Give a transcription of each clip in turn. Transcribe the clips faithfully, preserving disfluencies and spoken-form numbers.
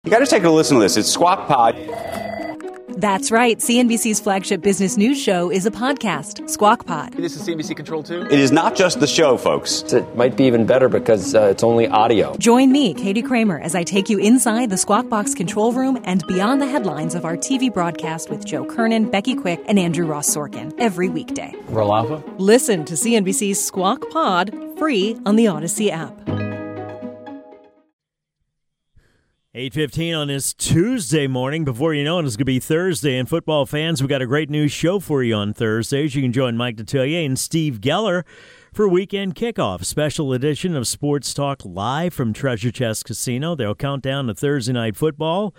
You got to take a listen to this. It's Squawk Pod. That's right. C N B C's flagship business news show is a podcast, Squawk Pod. This is C N B C Control two? It is not just the show, folks. It might be even better because uh, it's only audio. Join me, Katie Kramer, as I take you inside the Squawk Box control room and beyond the headlines of our T V broadcast with Joe Kernan, Becky Quick, and Andrew Ross Sorkin every weekday. Roll Alpha? Listen to C N B C's Squawk Pod free on the Odyssey app. eight fifteen on this Tuesday morning. Before you know it, it's going to be Thursday. And football fans, we've got a great new show for you on Thursdays. You can join Mike Detillier and Steve Geller for Weekend Kickoff, special edition of Sports Talk live from Treasure Chest Casino. They'll count down to Thursday Night Football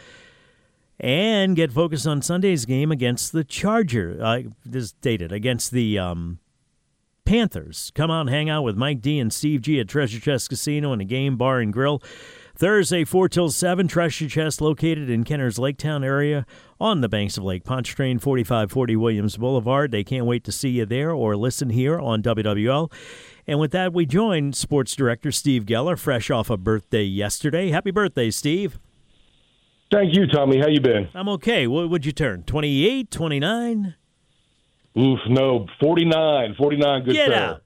and get focused on Sunday's game against the Charger. Uh, this is dated, against the um, Panthers. Come out and hang out with Mike D and Steve G at Treasure Chest Casino and a game, bar, and grill. Thursday, four till seven, Treasure Chest located in Kenner's Laketown area on the banks of Lake Pontchartrain, forty-five forty Williams Boulevard. They can't wait to see you there or listen here on W W L. And with that, we join Sports Director Steve Geller, fresh off a birthday yesterday. Happy birthday, Steve. Thank you, Tommy. How you been? I'm okay. What would you turn, twenty-eight, twenty-nine? Oof, no, forty-nine. forty-nine, good Get sir. out.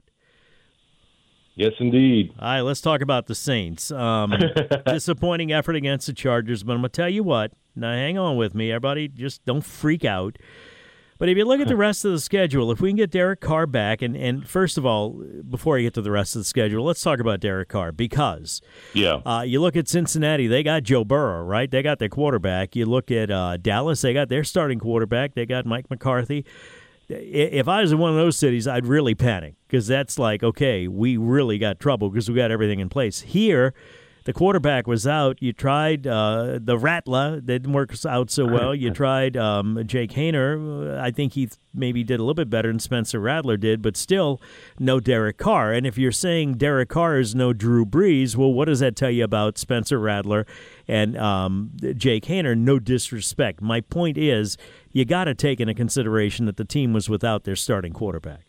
Yes, indeed. All right, let's talk about the Saints. Um, disappointing effort against the Chargers, but I'm going to tell you what. Now, hang on with me, everybody. Just don't freak out. But if you look at the rest of the schedule, if we can get Derek Carr back, and, and first of all, before I get to the rest of the schedule, let's talk about Derek Carr because yeah, uh, you look at Cincinnati, they got Joe Burrow, right? They got their quarterback. You look at uh, Dallas, they got their starting quarterback. They got Mike McCarthy. If I was in one of those cities, I'd really panic because that's like, okay, we really got trouble because we got everything in place. Here, the quarterback was out. You tried uh, the Rattler. That didn't work out so well. You tried um, Jake Haener. I think he maybe did a little bit better than Spencer Rattler did, but still no Derek Carr. And if you're saying Derek Carr is no Drew Brees, well, what does that tell you about Spencer Rattler and um, Jake Haener? No disrespect. My point is you got to take into consideration that the team was without their starting quarterback.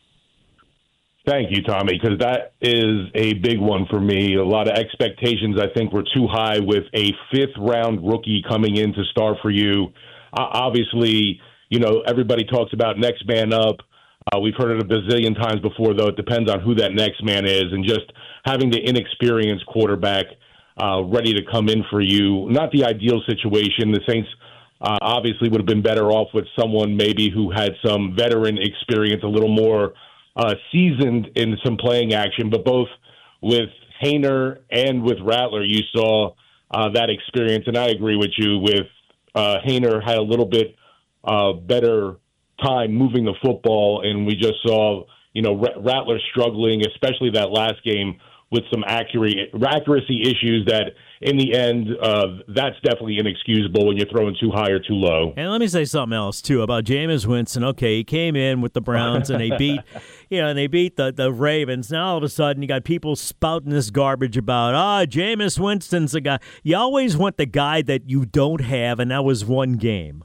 Thank you, Tommy, because that is a big one for me. A lot of expectations, I think, were too high with a fifth-round rookie coming in to start for you. Uh, obviously, you know, everybody talks about next man up. Uh, we've heard it a bazillion times before, though. It depends on who that next man is. And just having the inexperienced quarterback uh, ready to come in for you, not the ideal situation. The Saints uh, obviously would have been better off with someone maybe who had some veteran experience, a little more Uh, seasoned in some playing action, but both with Haener and with Rattler, you saw uh, that experience. And I agree with you with uh, Haener had a little bit uh, better time moving the football, and we just saw, you know, R- Rattler struggling, especially that last game with some accuracy, accuracy issues that in the end, uh, that's definitely inexcusable when you're throwing too high or too low. And let me say something else, too, about Jameis Winston. Okay, he came in with the Browns, and they beat, you know, and they beat the, the Ravens. Now, all of a sudden, you got people spouting this garbage about, ah, oh, Jameis Winston's the guy. You always want the guy that you don't have, and that was one game.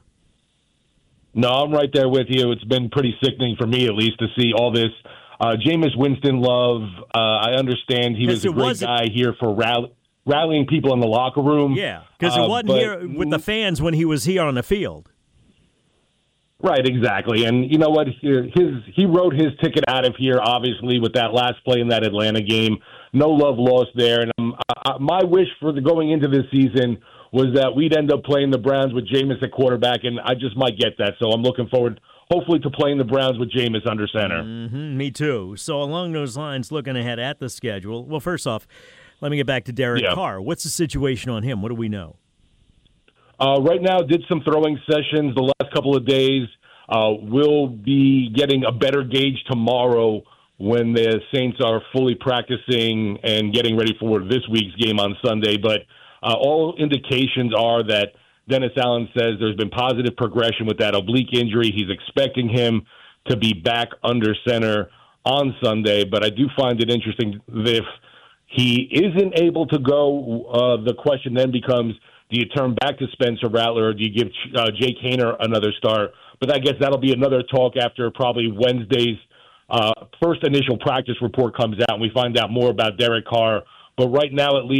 No, I'm right there with you. It's been pretty sickening for me, at least, to see all this Uh, Jameis Winston love, uh, I understand he was a great guy here for rally, rallying people in the locker room. Yeah, because it uh, wasn't but, here with the fans when he was here on the field. Right, exactly. And you know what? His He wrote his ticket out of here, obviously, with that last play in that Atlanta game. No love lost there. And um, I, my wish for the going into this season was that we'd end up playing the Browns with Jameis at quarterback, and I just might get that. So I'm looking forward hopefully to playing the Browns with Jameis under center. Mm-hmm, me too. So along those lines, looking ahead at the schedule, well, first off, let me get back to Derek yeah. Carr. What's the situation on him? What do we know? Uh, right now, did some throwing sessions the last couple of days. Uh, we'll be getting a better gauge tomorrow when the Saints are fully practicing and getting ready for this week's game on Sunday. But uh, all indications are that Dennis Allen says there's been positive progression with that oblique injury. He's expecting him to be back under center on Sunday. But I do find it interesting that if he isn't able to go, uh, the question then becomes, do you turn back to Spencer Rattler or do you give uh, Jake Haener another start? But I guess that'll be another talk after probably Wednesday's uh, first initial practice report comes out and we find out more about Derek Carr. But right now, at least,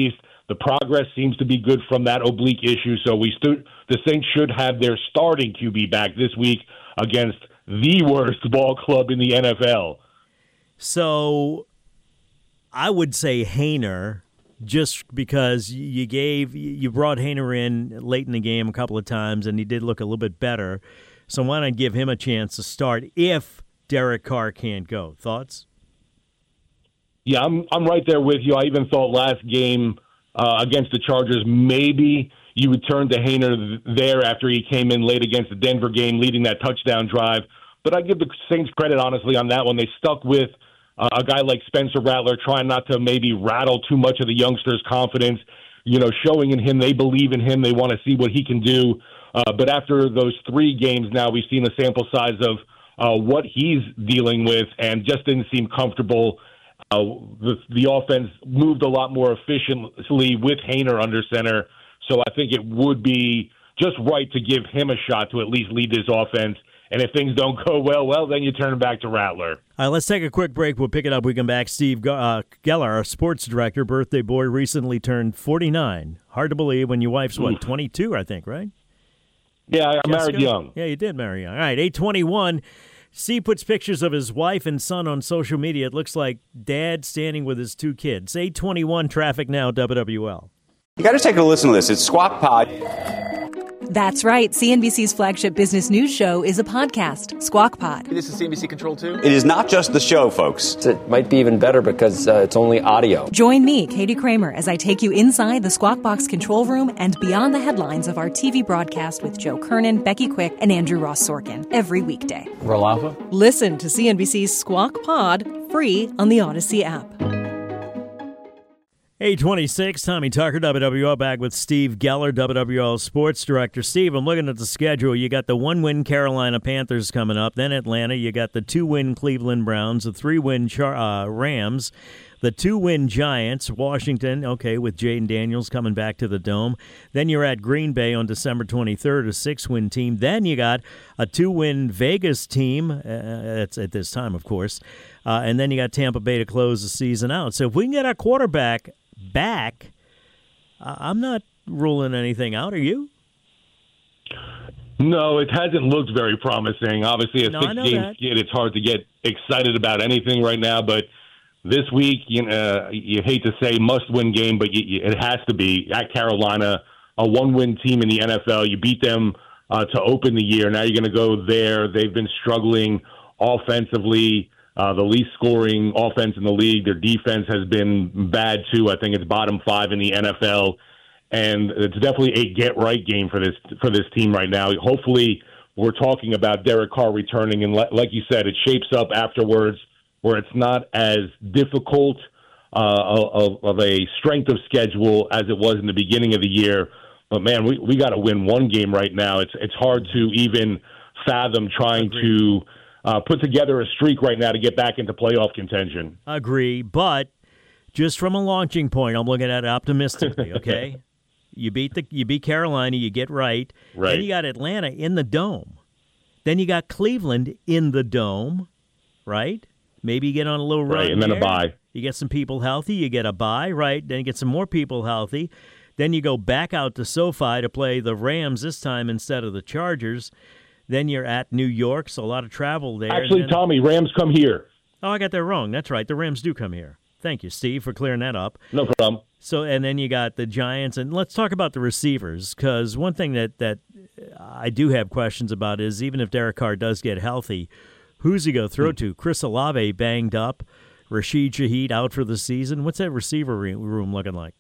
The progress seems to be good from that oblique issue. So we stu- the Saints should have their starting Q B back this week against the worst ball club in the N F L. So I would say Haener, just because you gave you brought Haener in late in the game a couple of times, and he did look a little bit better. So why not give him a chance to start if Derek Carr can't go? Thoughts? Yeah, I'm I'm right there with you. I even thought last game uh, against the Chargers, maybe you would turn to Haener there after he came in late against the Denver game, leading that touchdown drive. But I give the Saints credit, honestly, on that one. They stuck with uh, a guy like Spencer Rattler, trying not to maybe rattle too much of the youngster's confidence, you know, showing in him they believe in him, they want to see what he can do. Uh, but after those three games now, we've seen a sample size of uh, what he's dealing with and just didn't seem comfortable. Uh, the, the offense moved a lot more efficiently with Haener under center. So I think it would be just right to give him a shot to at least lead this offense. And if things don't go well, well, then you turn back to Rattler. All right, let's take a quick break. We'll pick it up. We come back. Steve uh, Geller, our sports director, birthday boy, recently turned forty-nine. Hard to believe when your wife's, what, twenty-two, I think, right? Yeah, I Jessica? married young. Yeah, you did marry young. All right, eight twenty-one. Steve puts pictures of his wife and son on social media. It looks like dad standing with his two kids. eight twenty-one, traffic now, W W L. You got to take a listen to this. It's Squawk Pod. That's right. C N B C's flagship business news show is a podcast, Squawk Pod. This is C N B C Control two. It is not just the show, folks. It might be even better because uh, it's only audio. Join me, Katie Kramer, as I take you inside the Squawk Box control room and beyond the headlines of our T V broadcast with Joe Kernan, Becky Quick, and Andrew Ross Sorkin every weekday. Roll Alpha. Listen to C N B C's Squawk Pod free on the Odyssey app. eight twenty-six, Tommy Tucker, W W L, back with Steve Geller, W W L Sports Director. Steve, I'm looking at the schedule. You got the one-win Carolina Panthers coming up, then Atlanta. You got the two-win Cleveland Browns, the three-win Char- uh, Rams, the two-win Giants, Washington, okay, with Jaden Daniels coming back to the Dome. Then you're at Green Bay on December twenty-third, a six-win team. Then you got a two-win Vegas team, uh, that's at this time, of course. Uh, and then you got Tampa Bay to close the season out. So if we can get our quarterback back, uh, I'm not ruling anything out. Are you? No, it hasn't looked very promising. Obviously, a No, I know six-game that. skid, it's hard to get excited about anything right now. But this week, you know, you hate to say must-win game, but you, you, it has to be at Carolina, a one-win team in the N F L. You beat them uh, to open the year. Now you're going to go there. They've been struggling offensively. Uh, the least scoring offense in the league. Their defense has been bad, too. I think it's bottom five in the N F L. And it's definitely a get-right game for this for this team right now. Hopefully, we're talking about Derek Carr returning. And le- like you said, it shapes up afterwards where it's not as difficult uh, of, of a strength of schedule as it was in the beginning of the year. But, man, we, we got to win one game right now. It's, it's hard to even fathom trying to – Uh, put together a streak right now to get back into playoff contention. Agree, but just from a launching point, I'm looking at it optimistically, okay? you beat the you beat Carolina, you get right. Right. Then you got Atlanta in the Dome. Then you got Cleveland in the Dome, right? Maybe you get on a little run Right, and then there. a bye. You get some people healthy, you get a bye, right? Then you get some more people healthy. Then you go back out to SoFi to play the Rams this time instead of the Chargers. Then you're at New York, so a lot of travel there. Actually, then, Tommy, Rams come here. Oh, I got that wrong. That's right. The Rams do come here. Thank you, Steve, for clearing that up. No problem. So, and then you got the Giants, and let's talk about the receivers, because one thing that, that I do have questions about is even if Derek Carr does get healthy, who's he go throw to? Chris Olave banged up, Rashid Shaheed out for the season. What's that receiver room looking like?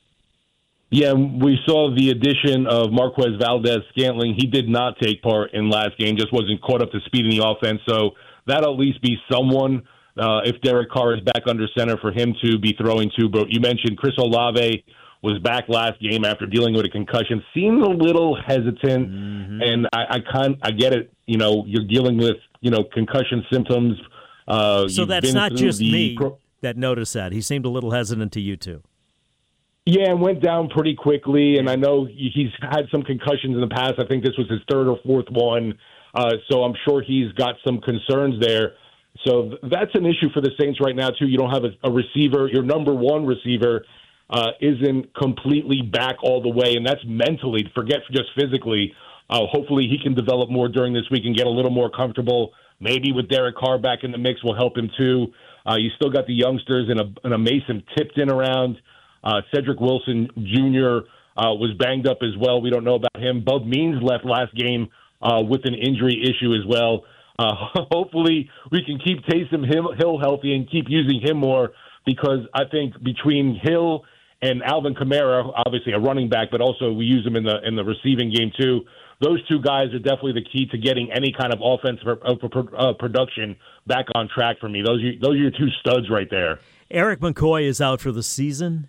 Yeah, we saw the addition of Marquez Valdez-Scantling. He did not take part in last game, just wasn't caught up to speed in the offense. So that'll at least be someone, uh, if Derek Carr is back under center, for him to be throwing to. But you mentioned Chris Olave was back last game after dealing with a concussion. Seemed a little hesitant, mm-hmm. and I, I, can't, I get it. You know, you're dealing with, you know, concussion symptoms. Uh, so that's been not just me pro- that noticed that. He seemed a little hesitant to you, too. Yeah, and went down pretty quickly, and I know he's had some concussions in the past. I think this was his third or fourth one, uh, so I'm sure he's got some concerns there. So th- that's an issue for the Saints right now, too. You don't have a, a receiver, your number one receiver, uh, isn't completely back all the way, and that's mentally, forget just physically. Uh, hopefully he can develop more during this week and get a little more comfortable. Maybe with Derek Carr back in the mix will help him too. Uh, you still got the youngsters and a, and a Mason Tipton around. Uh, Cedric Wilson Junior Uh, was banged up as well. We don't know about him. Bub Means left last game uh, with an injury issue as well. Uh, hopefully we can keep Taysom Hill healthy and keep using him more, because I think between Hill and Alvin Kamara, obviously a running back, but also we use him in the in the receiving game too. Those two guys are definitely the key to getting any kind of offensive uh, production back on track for me. Those are, those are your two studs right there. Eric McCoy is out for the season.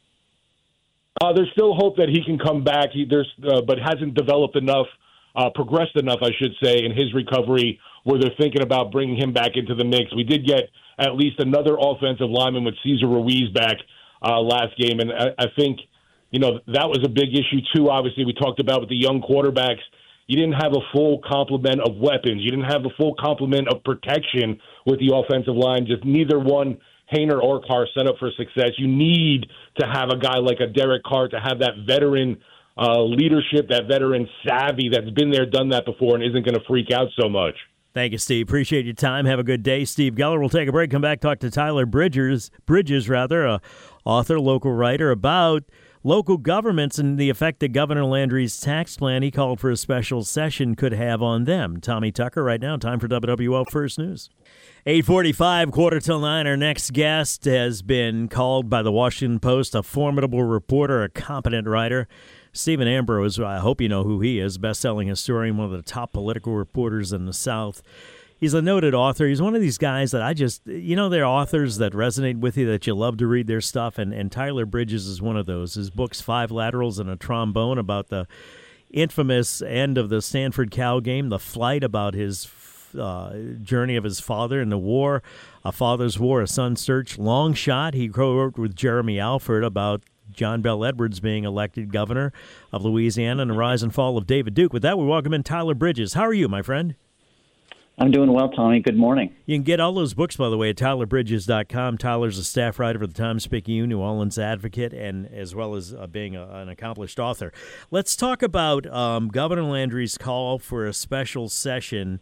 Uh, there's still hope that he can come back, he, there's, uh, but hasn't developed enough, uh, progressed enough, I should say, in his recovery where they're thinking about bringing him back into the mix. We did get at least another offensive lineman with Cesar Ruiz back uh, last game, and I, I think, you know, that was a big issue too. Obviously, we talked about with the young quarterbacks, you didn't have a full complement of weapons. You didn't have a full complement of protection with the offensive line. Just neither one, Haener or Carr, set up for success. You need to have a guy like a Derek Carr to have that veteran uh, leadership, that veteran savvy that's been there, done that before, and isn't going to freak out so much. Thank you, Steve. Appreciate your time. Have a good day. Steve Geller. We'll take a break, come back, talk to Tyler Bridges, Bridges rather, a author, local writer, about local governments and the effect that Governor Landry's tax plan he called for a special session could have on them. Tommy Tucker right now. Time for W W L First News. eight forty-five, quarter till nine. Our next guest has been called by the Washington Post a formidable reporter, a competent writer. Stephen Ambrose, I hope you know who he is, best-selling historian, one of the top political reporters in the South. He's a noted author. He's one of these guys that I just, you know, they're authors that resonate with you, that you love to read their stuff, and, and Tyler Bridges is one of those. His book's Five Laterals and a Trombone, about the infamous end of the Stanford Cal game, the flight, about his uh, journey of his father in the war, A Father's War, A Son's Search, Long Shot. He co-wrote with Jeremy Alford about John Bell Edwards being elected governor of Louisiana and the rise and fall of David Duke. With that, we welcome in Tyler Bridges. How are you, my friend? I'm doing well, Tommy. Good morning. You can get all those books, by the way, at tyler bridges dot com. Tyler's a staff writer for the Times-Picayune, New Orleans Advocate, and as well as uh, being a, an accomplished author. Let's talk about um, Governor Landry's call for a special session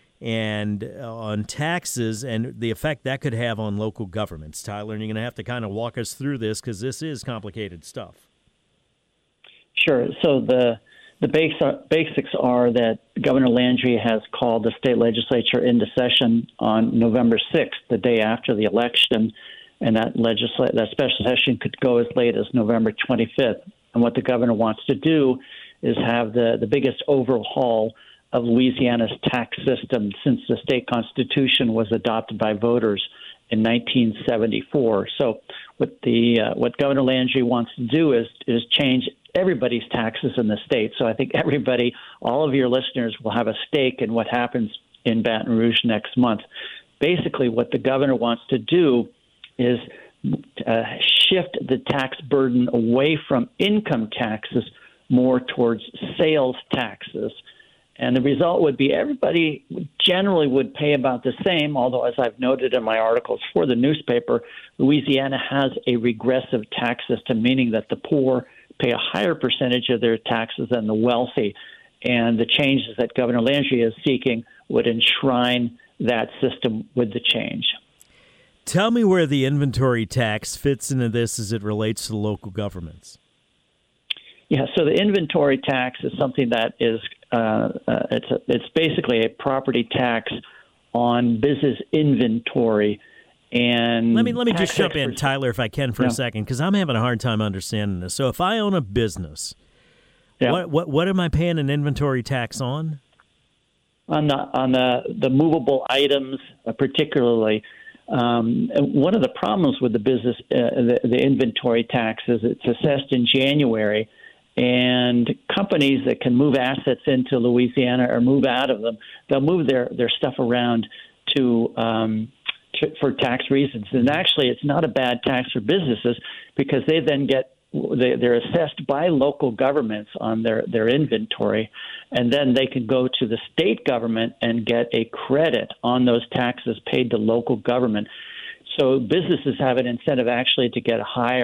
and uh, on taxes and the effect that could have on local governments. Tyler, and you're going to have to kind of walk us through this because this is complicated stuff. Sure. So the the basics are that Governor Landry has called the state legislature into session on November sixth, the day after the election, and that legisla- that special session could go as late as November twenty-fifth. And what the governor wants to do is have the, the biggest overhaul of Louisiana's tax system since the state constitution was adopted by voters in nineteen seventy-four. So what the uh, what Governor Landry wants to do is is change everybody's taxes in the state. So I think everybody, all of your listeners, will have a stake in what happens in Baton Rouge next month. Basically, what the governor wants to do is uh, shift the tax burden away from income taxes more towards sales taxes. And the result would be everybody generally would pay about the same, although, as I've noted in my articles for the newspaper, Louisiana has a regressive tax system, meaning that the poor pay a higher percentage of their taxes than the wealthy. And the changes that Governor Landry is seeking would enshrine that system with the change. Tell me where the inventory tax fits into this as it relates to local governments. Yeah, so the inventory tax is something that is uh, uh, it's a, it's basically a property tax on business inventory. And let me let me just jump experts, in, Tyler, if I can, for yeah. a second, because I'm having a hard time understanding this. So, if I own a business, yeah. what what what am I paying an inventory tax on? On the on the the movable items, uh, particularly. Um, one of the problems with the business, uh, the, the inventory tax, is it's assessed in January, and companies that can move assets into Louisiana or move out of them, they'll move their, their stuff around to, um, to for tax reasons. And actually, it's not a bad tax for businesses because they then get they, they're assessed by local governments on their, their inventory, and then they can go to the state government and get a credit on those taxes paid to local government. So businesses have an incentive actually to get a higher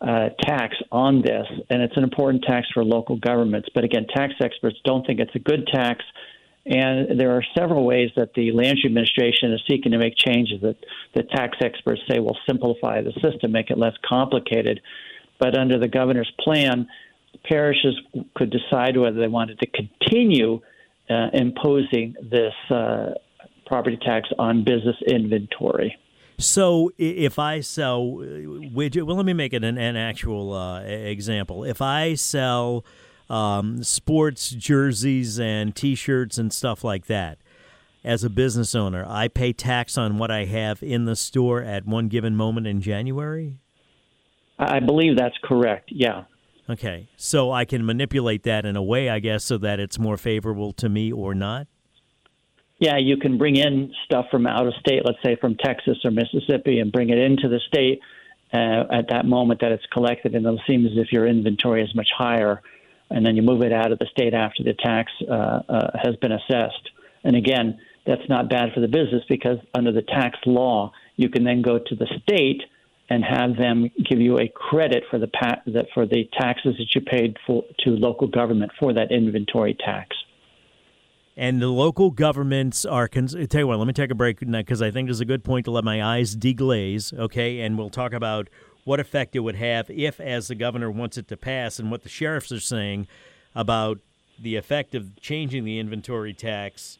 uh, tax on this, and it's an important tax for local governments. But again, tax experts don't think it's a good tax. And there are several ways that the Landry administration is seeking to make changes that the tax experts say will simplify the system, make it less complicated. But under the governor's plan, parishes could decide whether they wanted to continue uh, imposing this uh, property tax on business inventory. So if I sell widget, well, let me make it an, an actual uh, example. If I sell Um, sports jerseys and T-shirts and stuff like that, as a business owner, I pay tax on what I have in the store at one given moment in January? I believe that's correct, yeah. Okay, so I can manipulate that in a way, I guess, so that it's more favorable to me or not? Yeah, you can bring in stuff from out of state, let's say from Texas or Mississippi, and bring it into the state uh, at that moment that it's collected, and it'll seem as if your inventory is much higher. And then you move it out of the state after the tax uh, uh, has been assessed. And again, that's not bad for the business because under the tax law, you can then go to the state and have them give you a credit for the pa- that for the taxes that you paid for to local government for that inventory tax. And the local governments are. Cons- tell you what, let me take a break because I think there's a good point to let my eyes deglaze. Okay, and we'll talk about what effect it would have if, as the governor wants it to pass, and what the sheriffs are saying about the effect of changing the inventory tax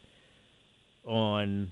on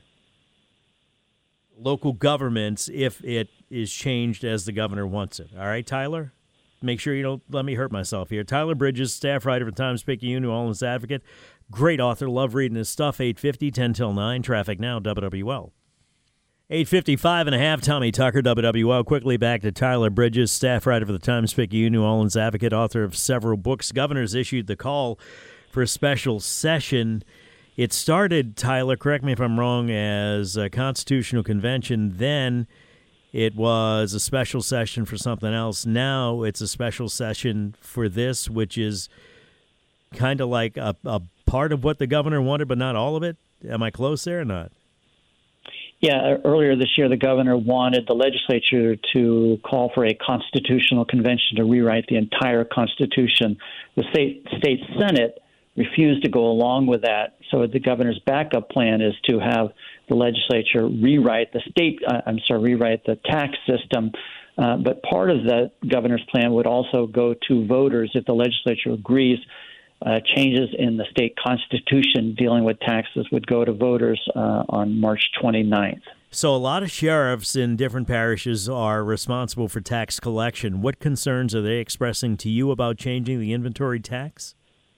local governments if it is changed as the governor wants it. All right, Tyler? Make sure you don't let me hurt myself here. Tyler Bridges, staff writer for Times-Picayune, New Orleans Advocate, great author, love reading his stuff, eight fifty, ten till nine, Traffic Now, W W L. eight fifty-five and a half, Tommy Tucker, W W L. Quickly back to Tyler Bridges, staff writer for the Times-Picayune, New Orleans Advocate, author of several books. Governors issued the call for a special session. It started, Tyler, correct me if I'm wrong, as a constitutional convention. Then it was a special session for something else. Now it's a special session for this, which is kind of like a, a part of what the governor wanted, but not all of it. Am I close there or not? Yeah, earlier this year, the governor wanted the legislature to call for a constitutional convention to rewrite the entire Constitution. The state state Senate refused to go along with that. So the governor's backup plan is to have the legislature rewrite the state, uh, I'm sorry, rewrite the tax system. Uh, but part of the governor's plan would also go to voters if the legislature agrees. Uh, changes in the state constitution dealing with taxes would go to voters uh, on March twenty-ninth. So a lot of sheriffs in different parishes are responsible for tax collection. What concerns are they expressing to you about changing the inventory tax?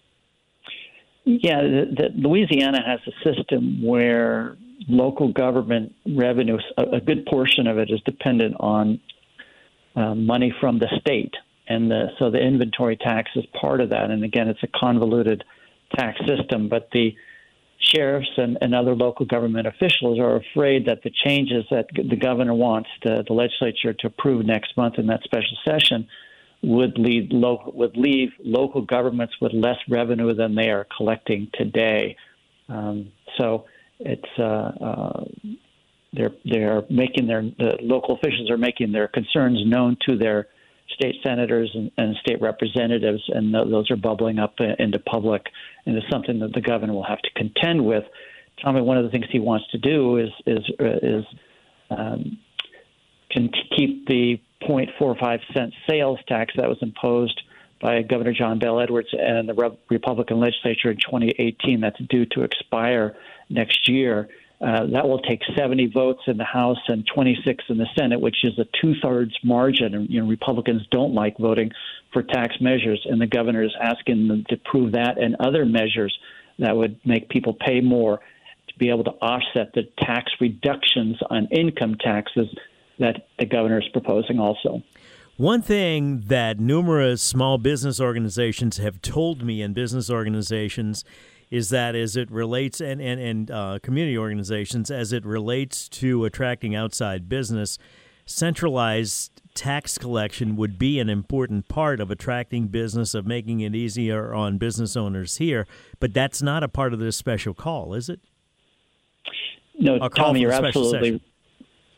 Yeah, the, the, Louisiana has a system where local government revenue, a, a good portion of it is dependent on uh, money from the state. And the, so the inventory tax is part of that. And again, it's a convoluted tax system. But the sheriffs and, and other local government officials are afraid that the changes that the governor wants the, the legislature to approve next month in that special session would lead local would leave local governments with less revenue than they are collecting today. Um, so it's uh, uh, they're they're making their the local officials are making their concerns known to their state senators and, and state representatives, and th- those are bubbling up uh, into public, and it's something that the governor will have to contend with. Tommy, one of the things he wants to do is is uh, is um, can keep the zero point four five cent sales tax that was imposed by Governor John Bel Edwards and the Re- Republican legislature in twenty eighteen. That's due to expire next year. Uh, that will take seventy votes in the House and twenty-six in the Senate, which is a two-thirds margin. And, you know, Republicans don't like voting for tax measures, and the governor is asking them to prove that and other measures that would make people pay more to be able to offset the tax reductions on income taxes that the governor is proposing also. One thing that numerous small business organizations have told me, and business organizations, is that as it relates, and, and, and uh, community organizations, as it relates to attracting outside business, centralized tax collection would be an important part of attracting business, of making it easier on business owners here. But that's not a part of this special call, is it? No, A call Tommy, for you're a special absolutely session.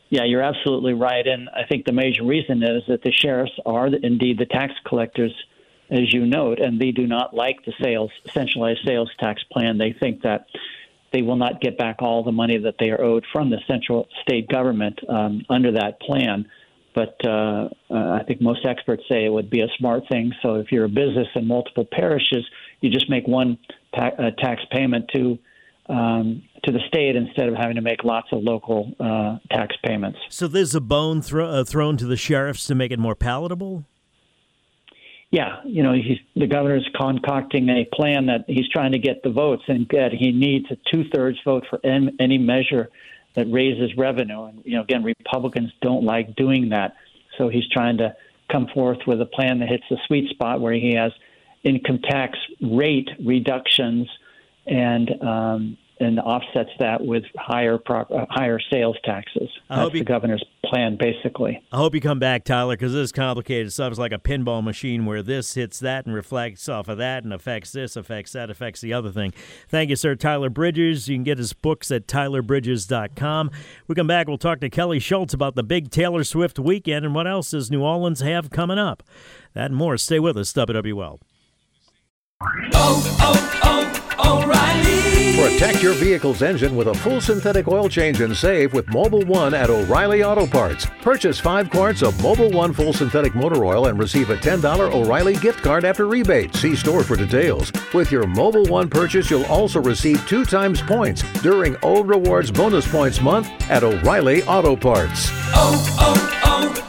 Yeah, you're absolutely right. And I think the major reason is that the sheriffs are indeed the tax collectors, as you note, and they do not like the sales centralized sales tax plan. They think that they will not get back all the money that they are owed from the central state government um, under that plan. But uh, uh, I think most experts say it would be a smart thing. So if you're a business in multiple parishes, you just make one ta- uh, tax payment to um, to the state instead of having to make lots of local uh, tax payments. So there's a bone thro- uh, thrown to the sheriffs to make it more palatable? Yeah, you know, he's, the governor's concocting a plan that he's trying to get the votes, and that he needs a two-thirds vote for any, any measure that raises revenue. And, you know, again, Republicans don't like doing that. So he's trying to come forth with a plan that hits the sweet spot where he has income tax rate reductions and um, and offsets that with higher prop, uh, higher sales taxes. That's you, the governor's plan, basically. I hope you come back, Tyler, because this is complicated stuff. It's like a pinball machine where this hits that and reflects off of that and affects this, affects that, affects the other thing. Thank you, sir. Tyler Bridges. You can get his books at tyler bridges dot com. We come back, we'll talk to Kelly Schultz about the big Taylor Swift weekend and what else does New Orleans have coming up. That and more. Stay with us, W W L. Oh, oh, oh, O'Reilly. Protect your vehicle's engine with a full synthetic oil change and save with Mobil one at O'Reilly Auto Parts. Purchase five quarts of Mobil one full synthetic motor oil and receive a ten dollars O'Reilly gift card after rebate. See store for details. With your Mobil one purchase, you'll also receive two times points during O Rewards Bonus Points Month at O'Reilly Auto Parts. Oh,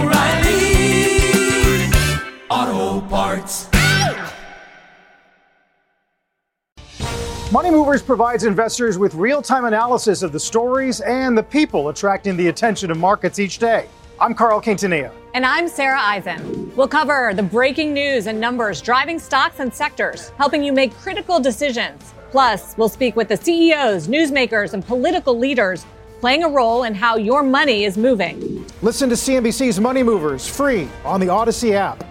oh, oh, O'Reilly Auto Parts. Money Movers provides investors with real-time analysis of the stories and the people attracting the attention of markets each day. I'm Carl Quintanilla. And I'm Sarah Eisen. We'll cover the breaking news and numbers driving stocks and sectors, helping you make critical decisions. Plus, we'll speak with the C E Os, newsmakers, and political leaders playing a role in how your money is moving. Listen to C N B C's Money Movers free on the Odyssey app.